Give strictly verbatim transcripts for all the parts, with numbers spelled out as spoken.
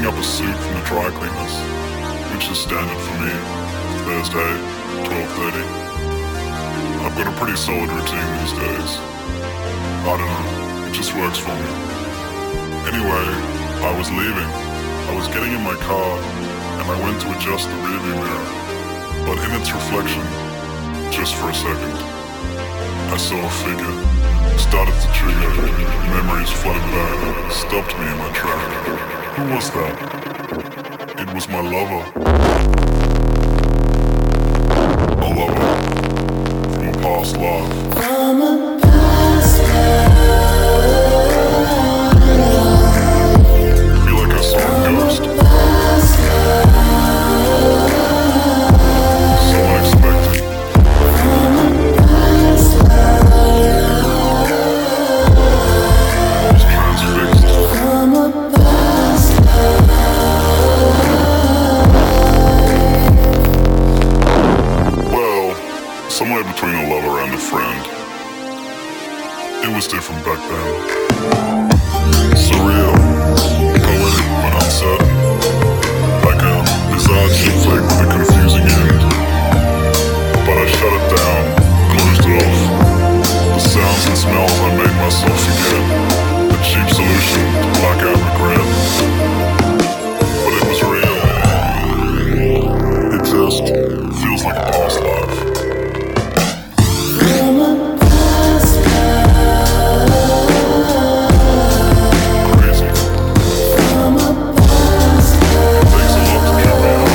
picking up a suit from the dry cleaners, which is standard for me, Thursday, twelve thirty. I've got a pretty solid routine these days. I don't know, it just works for me. Anyway, I was leaving. I was getting in my car, and I went to adjust the rearview mirror. But in its reflection, just for a second, I saw a figure. Started to trigger. Memories flooded back. Stopped me in my track. Who was that? It was my lover. A lover from a past life. From a past life. I feel like I saw a ghost. So unexpected. I was transfixed. Well, somewhere between a lover and a friend. It was different back then. Surreal, poetic but uncertain. Like a bizarre chick flick with a confusing end. But I shut it down, closed it off. The sounds and smells I made myself forget. A cheap solution to black out regret. But it was real. It just feels like a past life. From a past Crazy. From a past Takes a lot to trip me up.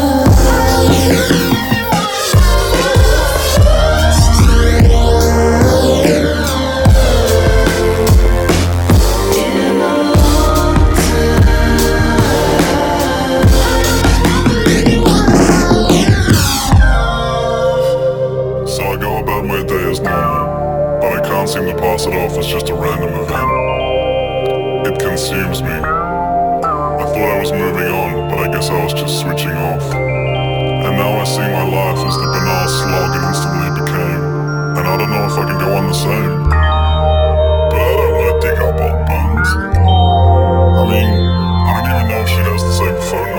So I go about my day as normal, but I can't seem to pass it off as just a random event. It consumes me. I thought I was moving on, but I guess I was just switching off. And now I see my life as the banal slog it instantly became. And I don't know if I can go on the same. But I don't want to dig up old bones. I mean, I don't even know if she has the same phone